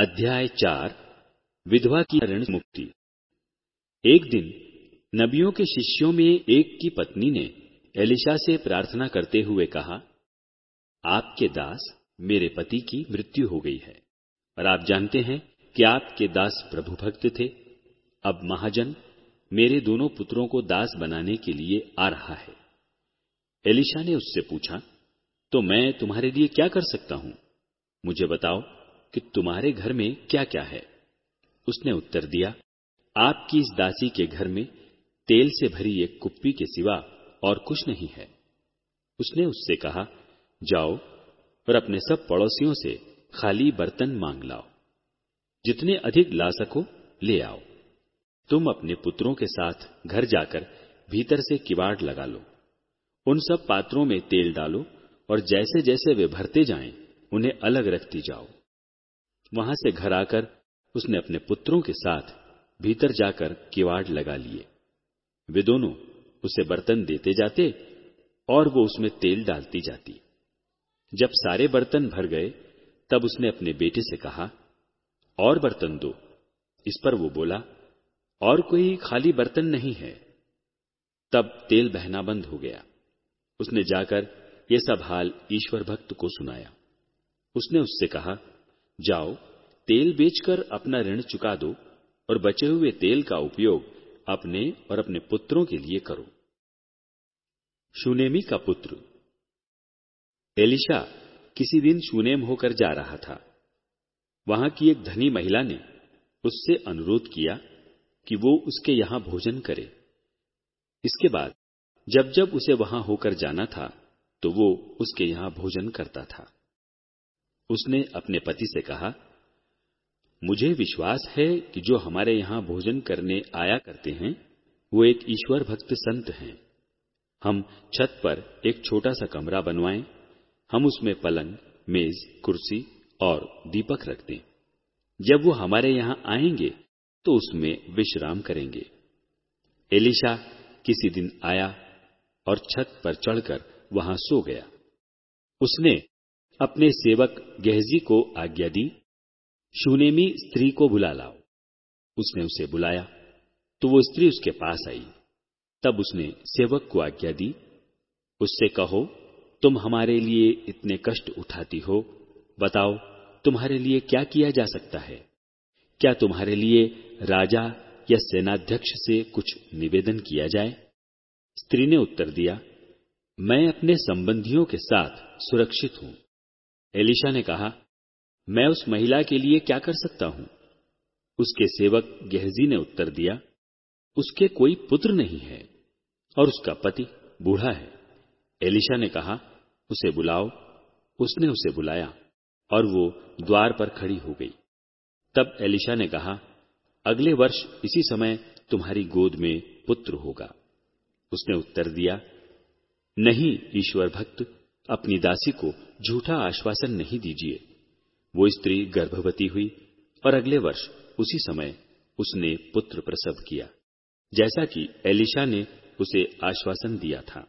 अध्याय 4 विधवा की ऋण मुक्ति। एक दिन नबियों के शिष्यों में एक की पत्नी ने एलिशा से प्रार्थना करते हुए कहा, आपके दास मेरे पति की मृत्यु हो गई है और आप जानते हैं कि आपके दास प्रभु भक्त थे। अब महाजन मेरे दोनों पुत्रों को दास बनाने के लिए आ रहा है। एलिशा ने उससे पूछा, तो मैं तुम्हारे लिए क्या कर सकता हूं? मुझे बताओ कि तुम्हारे घर में क्या क्या है। उसने उत्तर दिया, आपकी इस दासी के घर में तेल से भरी एक कुप्पी के सिवा और कुछ नहीं है। उसने उससे कहा, जाओ और अपने सब पड़ोसियों से खाली बर्तन मांग लाओ, जितने अधिक ला सको ले आओ। तुम अपने पुत्रों के साथ घर जाकर भीतर से किवाड़ लगा लो। उन सब पात्रों में तेल डालो और जैसे जैसे वे भरते जाएं उन्हें अलग रखती जाओ। वहां से घर आकर उसने अपने पुत्रों के साथ भीतर जाकर किवाड़ लगा लिए। वे दोनों उसे बर्तन देते जाते और वो उसमें तेल डालती जाती। जब सारे बर्तन भर गए तब उसने अपने बेटे से कहा, और बर्तन दो। इस पर वो बोला, और कोई खाली बर्तन नहीं है। तब तेल बहना बंद हो गया। उसने जाकर ये सब हाल ईश्वर भक्त को सुनाया। उसने उससे कहा, जाओ तेल बेचकर अपना ऋण चुका दो और बचे हुए तेल का उपयोग अपने और अपने पुत्रों के लिए करो। शूनेमी का पुत्र। एलिशा किसी दिन शूनेम होकर जा रहा था। वहां की एक धनी महिला ने उससे अनुरोध किया कि वो उसके यहां भोजन करे। इसके बाद जब जब उसे वहां होकर जाना था तो वो उसके यहां भोजन करता था। उसने अपने पति से कहा, मुझे विश्वास है कि जो हमारे यहां भोजन करने आया करते हैं वो एक ईश्वर भक्त संत हैं। हम छत पर एक छोटा सा कमरा बनवाएं। हम उसमें पलंग, मेज, कुर्सी और दीपक रख दें। जब वो हमारे यहां आएंगे तो उसमें विश्राम करेंगे। एलिशा किसी दिन आया और छत पर चढ़कर वहां सो गया। उसने अपने सेवक गेहजी को आज्ञा दी, शूनेमी स्त्री को बुला लाओ। उसने उसे बुलाया तो वो स्त्री उसके पास आई। तब उसने सेवक को आज्ञा दी, उससे कहो, तुम हमारे लिए इतने कष्ट उठाती हो, बताओ तुम्हारे लिए क्या किया जा सकता है? क्या तुम्हारे लिए राजा या सेनाध्यक्ष से कुछ निवेदन किया जाए? स्त्री ने उत्तर दिया, मैं अपने संबंधियों के साथ सुरक्षित हूं। एलिशा ने कहा, मैं उस महिला के लिए क्या कर सकता हूं? उसके सेवक गेहजी ने उत्तर दिया, उसके कोई पुत्र नहीं है और उसका पति बूढ़ा है। एलिशा ने कहा, उसे बुलाओ। उसने उसे बुलाया और वो द्वार पर खड़ी हो गई। तब एलिशा ने कहा, अगले वर्ष इसी समय तुम्हारी गोद में पुत्र होगा। उसने उत्तर दिया, नहीं ईश्वर भक्त, अपनी दासी को झूठा आश्वासन नहीं दीजिए। वो स्त्री गर्भवती हुई और अगले वर्ष उसी समय उसने पुत्र प्रसव किया, जैसा कि एलिशा ने उसे आश्वासन दिया था।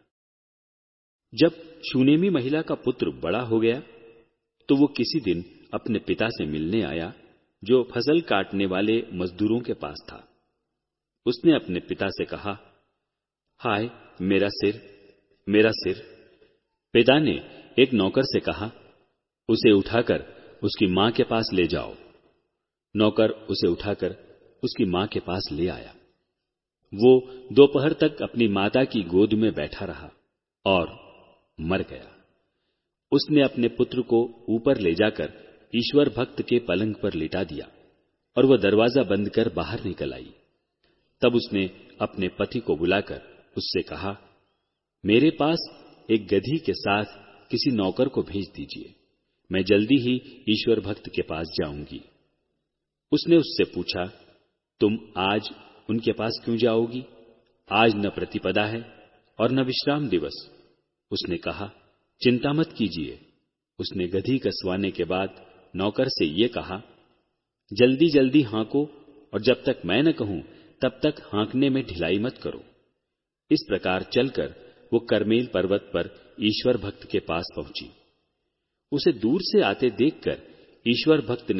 जब शूनेमी महिला का पुत्र बड़ा हो गया तो वो किसी दिन अपने पिता से मिलने आया, जो फसल काटने वाले मजदूरों के पास था। उसने अपने पिता से कहा, हाय मेरा सिर, मेरा सिर। पिता ने एक नौकर से कहा, उसे उठाकर उसकी मां के पास ले जाओ। नौकर उसे उठाकर उसकी मां के पास ले आया। वो दोपहर तक अपनी माता की गोद में बैठा रहा और मर गया। उसने अपने पुत्र को ऊपर ले जाकर ईश्वर भक्त के पलंग पर लिटा दिया और वह दरवाजा बंद कर बाहर निकल आई। तब उसने अपने पति को बुलाकर उससे कहा, मेरे पास एक गधी के साथ किसी नौकर को भेज दीजिए, मैं जल्दी ही ईश्वर भक्त के पास जाऊंगी। उसने उससे पूछा, तुम आज उनके पास क्यों जाओगी? आज न प्रतिपदा है और न विश्राम दिवस। उसने कहा, चिंता मत कीजिए। उसने गधी कसवाने के बाद नौकर से ये कहा, जल्दी जल्दी हाँको और जब तक मैं न कहूं तब तक हाँकने में ढिलाई मत करो। इस प्रकार चलकर वो करमेल पर्वत पर ईश्वर भक्त के पास पहुंची। उसे दूर से आते देखकर ईश्वर भक्त ने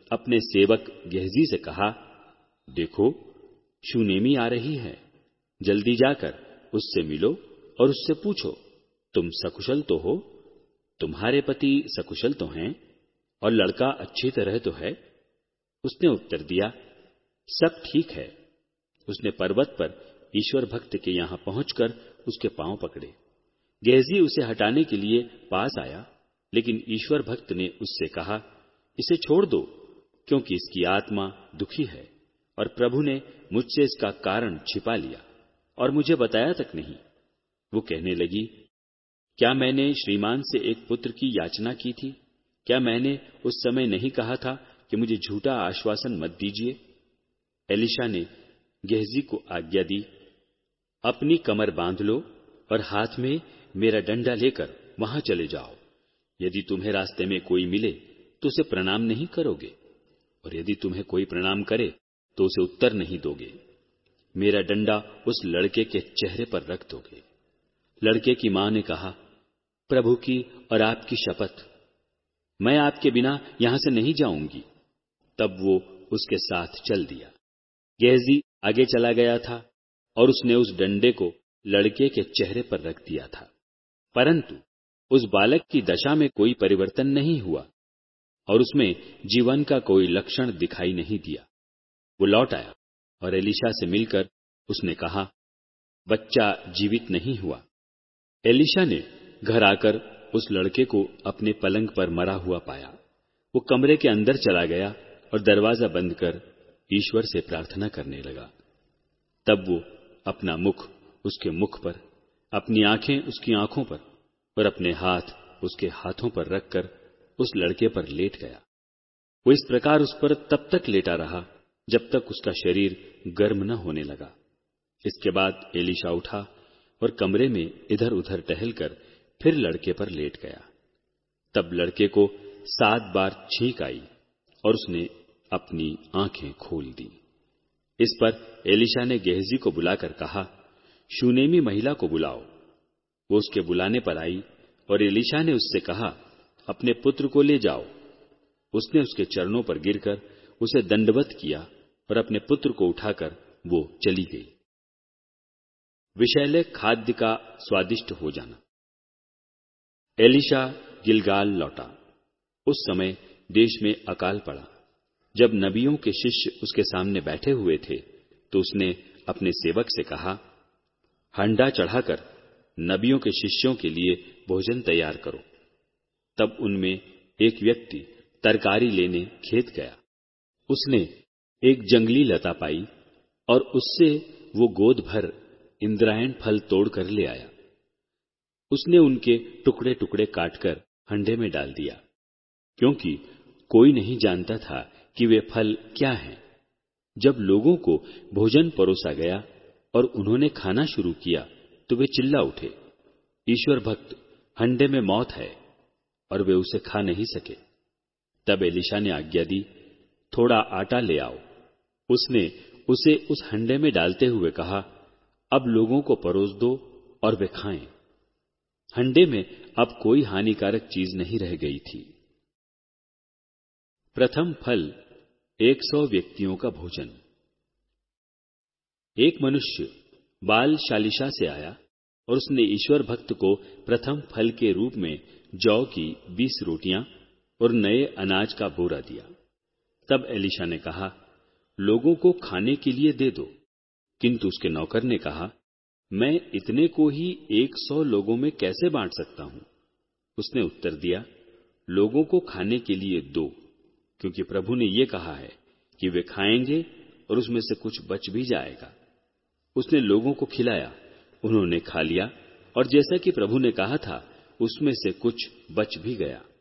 अपने सेवक गेहजी से कहा, देखो, शूनेमी आ रही है, जल्दी जाकर उससे मिलो और उससे पूछो, तुम सकुशल तो हो? तुम्हारे पति सकुशल तो हैं और लड़का अच्छी तरह तो है? उसने उत्तर दिया, सब ठीक है। उसने पर्वत पर ईश्वर भक्त के यहां पहुंचकर उसके पांव पकड़े। गेहजी उसे हटाने के लिए पास आया, लेकिन ईश्वर भक्त ने उससे कहा, इसे छोड़ दो, क्योंकि इसकी आत्मा दुखी है और प्रभु ने मुझसे इसका कारण छिपा लिया और मुझे बताया तक नहीं। वो कहने लगी, क्या मैंने श्रीमान से एक पुत्र की याचना की थी? क्या मैंने उस समय नहीं कहा था कि मुझे झूठा आश्वासन मत दीजिए? एलीशा ने गेहजी को आज्ञा दी, अपनी कमर बांध लो और हाथ में मेरा डंडा लेकर वहां चले जाओ। यदि तुम्हें रास्ते में कोई मिले तो उसे प्रणाम नहीं करोगे, और यदि तुम्हें कोई प्रणाम करे तो उसे उत्तर नहीं दोगे। मेरा डंडा उस लड़के के चेहरे पर रख दोगे। लड़के की मां ने कहा, प्रभु की और आपकी शपथ, मैं आपके बिना यहां से नहीं जाऊंगी। तब वो उसके साथ चल दिया। गेहजी आगे चला गया था और उसने उस डंडे को लड़के के चेहरे पर रख दिया था, परंतु उस बालक की दशा में कोई परिवर्तन नहीं हुआ और उसमें जीवन का कोई लक्षण दिखाई नहीं दिया। वो लौट आया और एलीशा से मिलकर उसने कहा, बच्चा जीवित नहीं हुआ। एलीशा ने घर आकर उस लड़के को अपने पलंग पर मरा हुआ पाया। वो कमरे के अंदर चला गया और दरवाजा बंद कर ईश्वर से प्रार्थना करने लगा। तब वो अपना मुख उसके मुख पर, अपनी आंखें उसकी आंखों पर और अपने हाथ उसके हाथों पर रखकर उस लड़के पर लेट गया। वो इस प्रकार उस पर तब तक लेटा रहा जब तक उसका शरीर गर्म न होने लगा। इसके बाद एलीशा उठा और कमरे में इधर उधर टहलकर फिर लड़के पर लेट गया। तब लड़के को 7 बार छींक आई और उसने अपनी आंखें खोल दी। इस पर एलीशा ने गेहजी को बुलाकर कहा, शूनेमी महिला को बुलाओ। वो उसके बुलाने पर आई और एलीशा ने उससे कहा, अपने पुत्र को ले जाओ। उसने उसके चरणों पर गिरकर उसे दंडवत किया और अपने पुत्र को उठाकर वो चली गई। विषैले खाद्य का स्वादिष्ट हो जाना। एलीशा गिलगाल लौटा। उस समय देश में अकाल पड़ा। जब नबियों के शिष्य उसके सामने बैठे हुए थे तो उसने अपने सेवक से कहा, हंडा चढ़ाकर नबियों के शिष्यों के लिए भोजन तैयार करो। तब उनमें एक व्यक्ति तरकारी लेने खेत गया। उसने एक जंगली लता पाई और उससे वो गोद भर इंद्रायण फल तोड़कर ले आया। उसने उनके टुकड़े टुकड़े काटकर हंडे में डाल दिया, क्योंकि कोई नहीं जानता था कि वे फल क्या हैं। जब लोगों को भोजन परोसा गया और उन्होंने खाना शुरू किया तो वे चिल्ला उठे, ईश्वर भक्त, हंडे में मौत है, और वे उसे खा नहीं सके। तब एलीशा ने आज्ञा दी, थोड़ा आटा ले आओ। उसने उसे उस हंडे में डालते हुए कहा, अब लोगों को परोस दो और वे खाएं। हंडे में अब कोई हानिकारक चीज नहीं रह गई थी। प्रथम फल 100 व्यक्तियों का भोजन। एक मनुष्य बाल शालिशा से आया और उसने ईश्वर भक्त को प्रथम फल के रूप में जौ की 20 रोटियां और नए अनाज का बोरा दिया। तब एलीशा ने कहा, लोगों को खाने के लिए दे दो। किंतु उसके नौकर ने कहा, मैं इतने को ही 100 लोगों में कैसे बांट सकता हूं? उसने उत्तर दिया, लोगों को खाने के लिए दो, क्योंकि प्रभु ने यह कहा है कि वे खाएंगे और उसमें से कुछ बच भी जाएगा। उसने लोगों को खिलाया, उन्होंने खा लिया और जैसा कि प्रभु ने कहा था उसमें से कुछ बच भी गया।